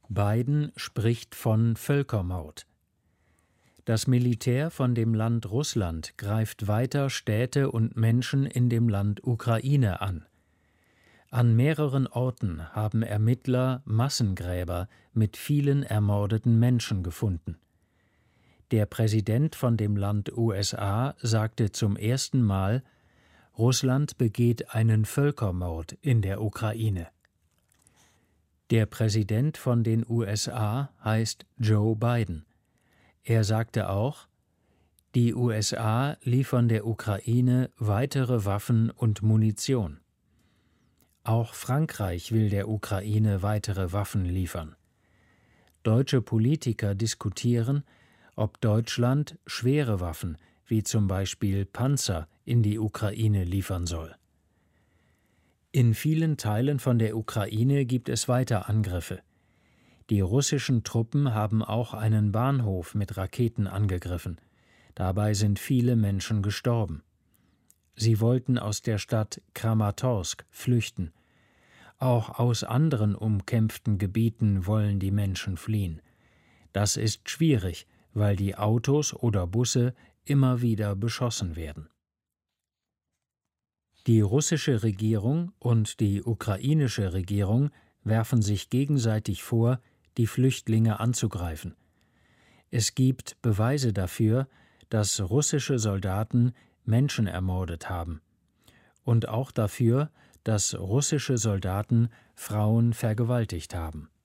Biden spricht von Völkermord. Das Militär von dem Land Russland greift weiter Städte und Menschen in dem Land Ukraine an. An mehreren Orten haben Ermittler Massengräber mit vielen ermordeten Menschen gefunden. Der Präsident von dem Land USA sagte zum ersten Mal, Russland begeht einen Völkermord in der Ukraine. Der Präsident von den USA heißt Joe Biden. Er sagte auch, die USA liefern der Ukraine weitere Waffen und Munition. Auch Frankreich will der Ukraine weitere Waffen liefern. Deutsche Politiker diskutieren, ob Deutschland schwere Waffen, wie zum Beispiel Panzer, in die Ukraine liefern soll. In vielen Teilen von der Ukraine gibt es weiter Angriffe. Die russischen Truppen haben auch einen Bahnhof mit Raketen angegriffen. Dabei sind viele Menschen gestorben. Sie wollten aus der Stadt Kramatorsk flüchten. Auch aus anderen umkämpften Gebieten wollen die Menschen fliehen. Das ist schwierig, weil die Autos oder Busse immer wieder beschossen werden. Die russische Regierung und die ukrainische Regierung werfen sich gegenseitig vor, die Flüchtlinge anzugreifen. Es gibt Beweise dafür, dass russische Soldaten Menschen ermordet haben. Und auch dafür, dass russische Soldaten Frauen vergewaltigt haben.